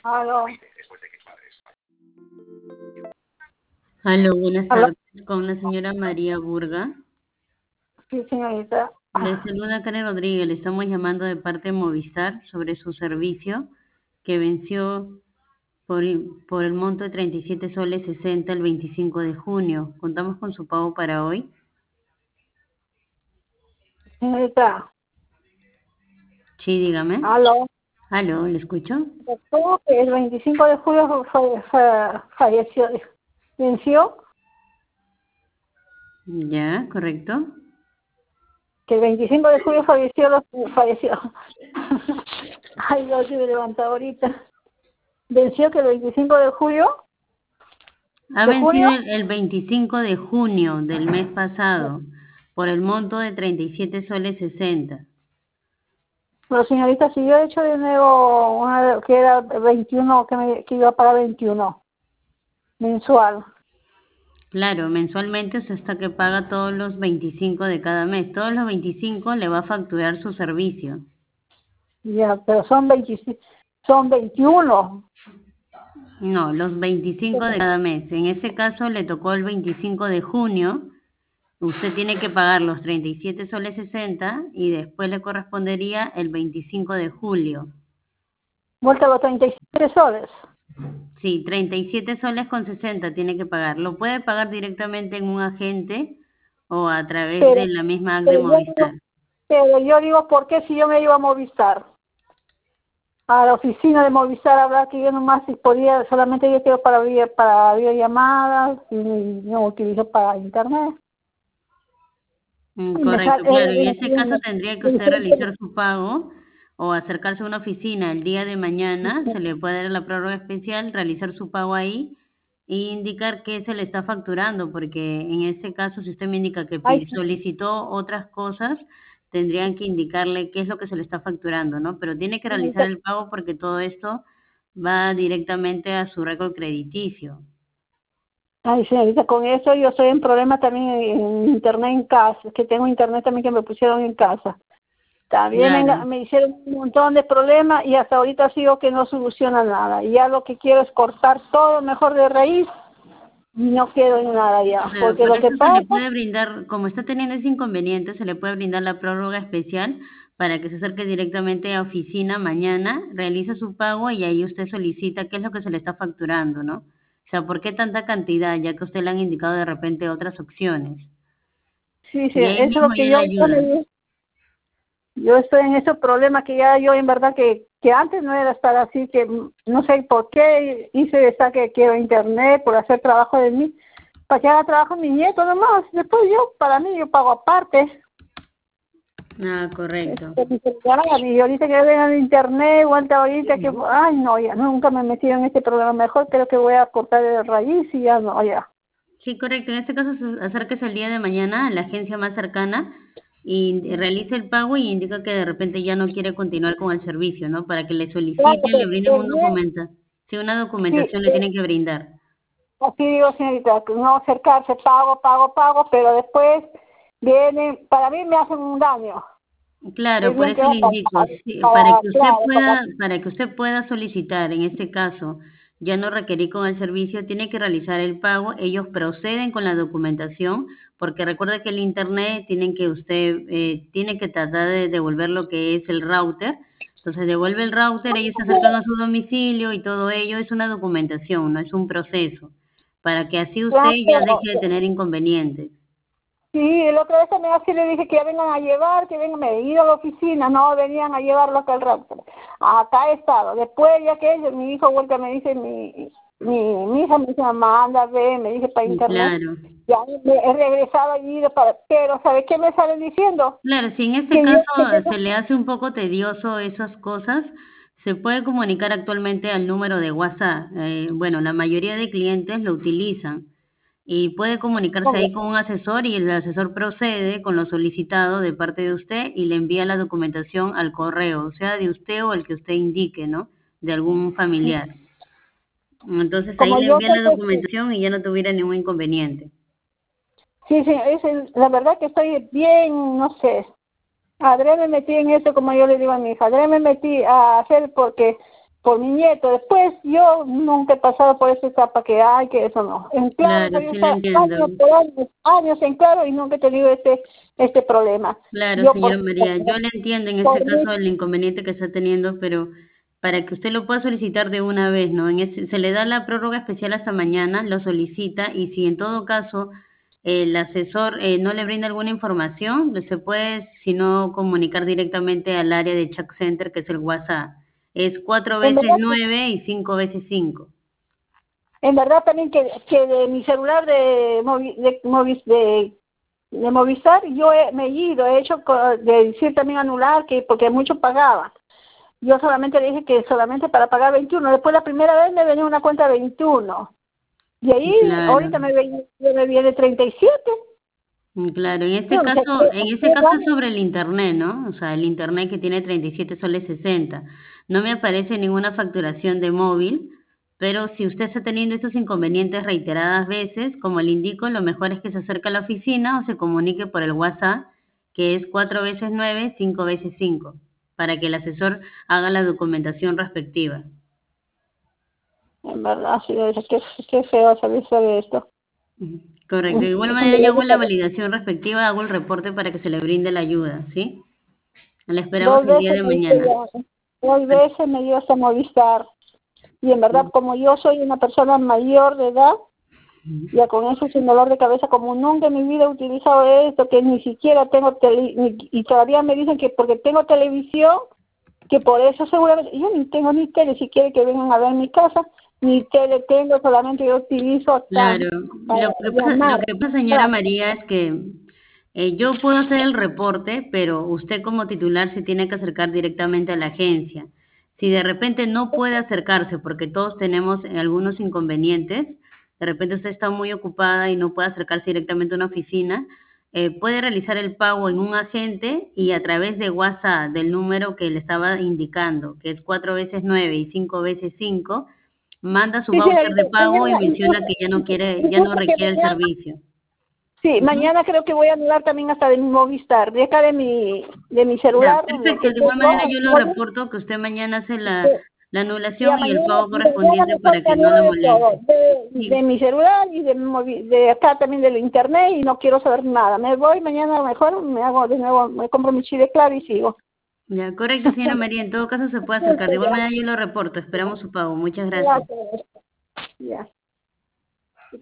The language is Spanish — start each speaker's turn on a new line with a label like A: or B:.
A: Aló,
B: Aló, buenas
A: aló,
B: tardes, con la señora María Burga.
A: sí, señorita.
B: Le saluda Karen Rodríguez, le estamos llamando de parte de Movistar sobre su servicio que venció por el monto de 37 soles 60 el 25 de junio. Contamos con su pago para hoy.
A: Señorita,
B: Sí, dígame.
A: aló.
B: Aló, ¿le escucho?
A: ¿Cómo que el 25 de julio falleció? ¿Venció?
B: Ya, correcto.
A: Que el 25 de julio falleció. Ay, Dios, sí me levanta ahorita. ¿Venció que el 25 de julio?
B: Ha
A: ¿De junio?
B: vencido el 25 de junio del mes pasado por el monto de 37 soles 60.
A: Pero señorita, si yo he hecho de nuevo una que era 21, que iba para 21, mensual.
B: Claro, mensualmente usted está que paga todos los 25 de cada mes. Todos los 25 le va a facturar su servicio.
A: Ya, pero son 21.
B: No, los 25 de cada mes. En ese caso le tocó el 25 de junio. Usted tiene que pagar los 37 soles 60 y después le correspondería el 25 de julio.
A: Vuelta a los 37 soles.
B: Sí, 37 soles con 60 tiene que pagar. Lo puede pagar directamente en un agente o a través de
A: Pero,
B: la misma app de
A: pero yo digo,
B: Movistar.
A: ¿por qué si yo me iba a Movistar? A la oficina de Movistar hablar que yo nomás si podía, solamente yo quiero para videollamadas y no utilizo para internet. Y me
B: Correcto,
A: sale,
B: claro. En ese caso tendría que usted realizar su pago o acercarse a una oficina el día de mañana, se le puede dar la prórroga especial, realizar su pago ahí e indicar qué se le está facturando, porque en ese caso, si usted me indica que
A: ay,
B: solicitó otras cosas, tendrían que indicarle qué es lo que se le está facturando, ¿no? Pero tiene que realizar
A: señorita,
B: el pago porque todo esto va directamente a su récord crediticio.
A: ay, señorita, con eso yo estoy en problema también en internet en casa, que tengo internet también que me pusieron en casa. También
B: Claro.
A: me hicieron un montón de problemas y hasta ahorita sigo que no soluciona nada. Y ya lo que quiero es cortar todo mejor de raíz y no quiero en nada ya.
B: Claro,
A: Porque
B: por
A: lo que
B: eso se le
A: pasa,
B: puede brindar, como está teniendo ese inconveniente, se le puede brindar la prórroga especial para que se acerque directamente a oficina mañana, realice su pago y ahí usted solicita qué es lo que se le está facturando, ¿no? O sea, ¿por qué tanta cantidad? Ya que usted le han indicado de repente otras opciones.
A: sí, sí,
B: Y ahí
A: eso es
B: mismo
A: lo
B: ya
A: que
B: le
A: yo
B: ayuda.
A: yo estoy en ese problema que ya yo en verdad que antes no era estar así, que no sé por qué hice esta que quiero internet por hacer trabajo de mí, para que haga trabajo mi nieto nomás. Después yo, para mí, yo pago aparte.
B: Ah, correcto.
A: Y ahorita que vengan de internet, vuelta ahorita que, ay no, ya nunca me he metido en este programa, mejor creo que voy a cortar de raíz y ya no, ya.
B: Sí, correcto. En este caso, acérquese el día de mañana a la agencia más cercana y realice el pago y indica que de repente ya no quiere continuar con el servicio, ¿no? Para que le
A: Claro,
B: soliciten, le
A: que
B: brinden un
A: terminé,
B: documento. Sí, una
A: sí,
B: documentación le tienen que brindar.
A: así digo señorita, que no acercarse, pago, pero después vienen, para mí me hacen un daño,
B: Claro,
A: es
B: por
A: bien que
B: eso le indico, sí, para que usted
A: claro,
B: pueda, para que usted pueda solicitar, en este caso, ya no requerir con el servicio, tiene que realizar el pago, ellos proceden con la documentación, porque recuerde que el internet tienen que usted, tiene que tratar de devolver lo que es el router, entonces devuelve el router, ellos se acercan a su domicilio y todo ello es una documentación, no es un proceso, para que así usted ya deje de
A: claro.
B: tener inconvenientes.
A: Sí, el otro vez me así le dije que ya vengan a llevar, que vengan, me he ido a la oficina, no, venían a llevarlo acá al rato. Acá he estado. Después ya que mi hijo vuelta me dice, mi hija me dice, mamá, anda, ve, me dice para internet.
B: Claro.
A: Ya he regresado y ido para, pero ¿sabes qué me salen diciendo?
B: Claro, si en este
A: Que yo,
B: caso
A: que tengo,
B: se le hace un poco tedioso esas cosas, se puede comunicar actualmente al número de WhatsApp. Bueno, la mayoría de clientes lo utilizan y puede comunicarse ahí con un asesor y el asesor procede con lo solicitado de parte de usted y le envía la documentación al correo, sea de usted o el que usted indique, ¿no? De algún familiar. Entonces ahí
A: como
B: le
A: yo
B: envían
A: sé
B: la
A: que,
B: documentación y ya no tuviera ningún inconveniente.
A: sí, la verdad que estoy bien, no sé, adrede me metí en eso, como yo le digo a mi hija, adrede me metí a hacer porque por mi nieto. Después yo nunca he pasado por esa etapa que eso no. En Claro,
B: Claro,
A: yo he
B: sí lo
A: estado
B: entiendo.
A: años, por años en Claro y nunca he tenido este problema.
B: Claro,
A: Yo
B: señora
A: por,
B: María, yo le entiendo en
A: por
B: este
A: mí,
B: caso el inconveniente que está teniendo, pero para que usted lo pueda solicitar de una vez, ¿no? Se le da la prórroga especial hasta mañana, lo solicita y si en todo caso el asesor no le brinda alguna información, se puede, si no, comunicar directamente al área de Chat Center, que es el WhatsApp. Es cuatro
A: en
B: veces
A: verdad,
B: 9 y 5 veces 5.
A: en verdad también que de mi celular de Movistar me he ido, he hecho de decir también anular que porque mucho pagaba. Yo solamente le dije que solamente para pagar 21. Después la primera vez me venía una cuenta de 21. Y ahí
B: Claro.
A: ahorita me viene 37.
B: Claro,
A: Yo no sé
B: en ese
A: qué
B: caso es
A: gano.
B: sobre el internet, ¿no? O sea, el internet que tiene 37 soles 60. No me aparece ninguna facturación de móvil, pero si usted está teniendo estos inconvenientes reiteradas veces, como le indico, lo mejor es que se acerque a la oficina o se comunique por el WhatsApp, que es 4 veces 9 5 veces 5, para que el asesor haga la documentación respectiva.
A: En verdad, sí, qué feo saber de esto.
B: Ujú. Correcto. De igual
A: Eso
B: manera,
A: me
B: yo
A: lo
B: hago la
A: dijo
B: validación respectiva, hago el reporte para que se le brinde la ayuda, ¿sí? La esperamos
A: dos
B: el día
A: veces
B: de
A: me dice
B: mañana.
A: ya, 2 veces me dio hasta Movistar. Y en verdad, como yo soy una persona mayor de edad, ya con eso sin dolor de cabeza, como nunca en mi vida he utilizado esto, que ni siquiera tengo y todavía me dicen que porque tengo televisión, que por eso seguramente, yo ni tengo ni tele, si quiere que vengan a ver mi casa, ni tele tengo, solamente yo utilizo
B: Claro,
A: para
B: lo
A: llamar.
B: que pasa, señora María, es que yo puedo hacer el reporte, pero usted como titular se tiene que acercar directamente a la agencia. Si de repente no puede acercarse, porque todos tenemos algunos inconvenientes, de repente usted está muy ocupada y no puede acercarse directamente a una oficina, puede realizar el pago en un agente y a través de WhatsApp del número que le estaba indicando, que es 4 veces 9 y 5 veces 5, manda su
A: Sí,
B: voucher de
A: señorita,
B: pago y
A: mañana,
B: menciona que ya no quiere, ya no
A: incluso que
B: requiere el
A: mañana,
B: servicio.
A: sí,
B: Ujú.
A: mañana creo que voy a anular también hasta de mi Movistar, de acá de mi
B: Ya,
A: celular, de
B: perfecto.
A: que
B: De igual manera
A: tengo,
B: yo lo reporto que usted mañana hace la
A: ya
B: anulación y el
A: mañana,
B: pago
A: mañana
B: correspondiente
A: mejor
B: para
A: que
B: que no la
A: anule todo,
B: moleste.
A: de
B: Sí,
A: mi celular y de acá también del internet y no quiero saber nada. Me voy mañana mejor, me hago de nuevo, me compro mi chile claro y sigo.
B: ya, correcto, señora María. En todo caso se puede acercar. De igual manera yo lo reporto. Esperamos su pago. Muchas gracias.
A: Gracias. Ya.